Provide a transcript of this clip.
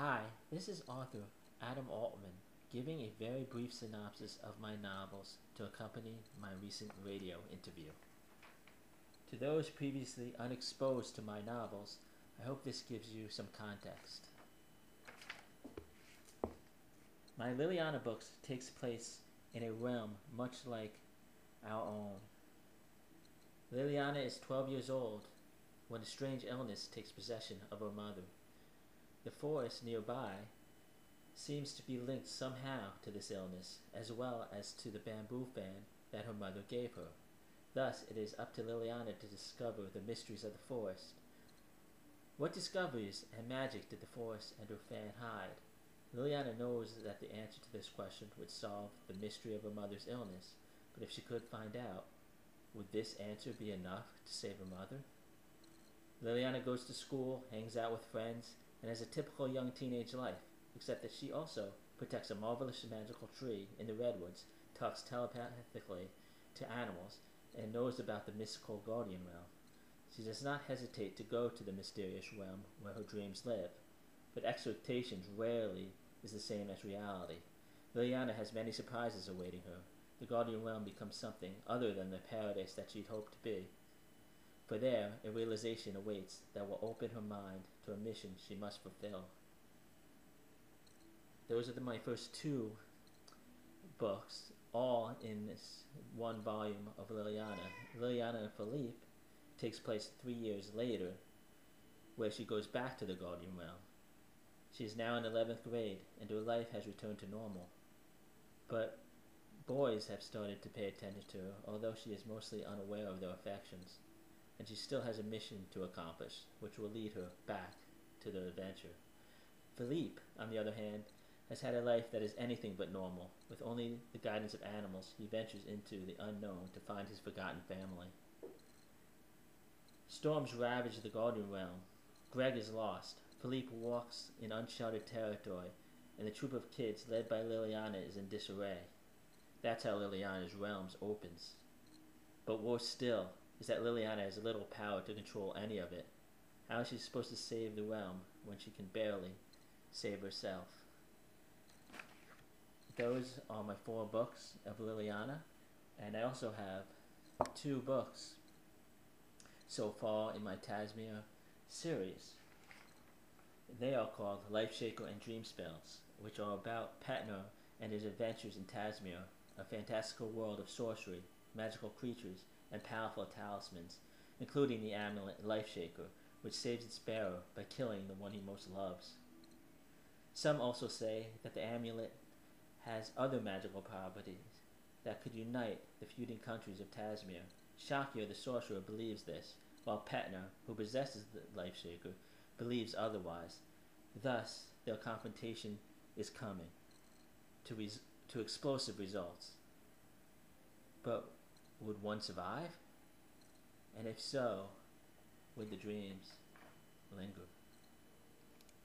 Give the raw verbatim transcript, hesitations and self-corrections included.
Hi, this is author Adam Altman giving a very brief synopsis of my novels to accompany my recent radio interview. To those previously unexposed to my novels, I hope this gives you some context. My Liliana books takes place in a realm much like our own. Liliana is twelve years old when a strange illness takes possession of her mother. The forest nearby seems to be linked somehow to this illness, as well as to the bamboo fan that her mother gave her. Thus, it is up to Liliana to discover the mysteries of the forest. What discoveries and magic did the forest and her fan hide? Liliana knows that the answer to this question would solve the mystery of her mother's illness, but if she could find out, would this answer be enough to save her mother? Liliana goes to school, hangs out with friends, and has a typical young teenage life, except that she also protects a marvelous magical tree in the redwoods, talks telepathically to animals, and knows about the mystical guardian realm. She does not hesitate to go to the mysterious realm where her dreams live, but expectations rarely is the same as reality. Liliana has many surprises awaiting her. The guardian realm becomes something other than the paradise that she'd hoped to be. For there, a realization awaits that will open her mind to a mission she must fulfill. Those are the, my first two books, all in this one volume of Liliana. Liliana and Philippe takes place three years later, where she goes back to the Guardian Realm. She is now in eleventh grade, and her life has returned to normal. But boys have started to pay attention to her, although she is mostly unaware of their affections, and she still has a mission to accomplish, which will lead her back to the adventure. Philippe, on the other hand, has had a life that is anything but normal. With only the guidance of animals, he ventures into the unknown to find his forgotten family. Storms ravage the Guardian Realm. Greg is lost. Philippe walks in uncharted territory, and the troop of kids led by Liliana is in disarray. That's how Liliana's realms opens. But worse still is that Liliana has little power to control any of it. How is she supposed to save the realm when she can barely save herself? Those are my four books of Liliana, and I also have two books so far in my Tazmir series. They are called Life Shaker and Dream Spells, which are about Petner and his adventures in Tazmir, a fantastical world of sorcery, magical creatures, and powerful talismans, including the amulet Life Shaker, which saves its bearer by killing the one he most loves. Some also say that the amulet has other magical properties that could unite the feuding countries of Tazmir. Shakir the sorcerer believes this, while Petner, who possesses the Life Shaker, believes otherwise. Thus, their confrontation is coming to, res to explosive results. But would one survive? And if so, would the dreams linger?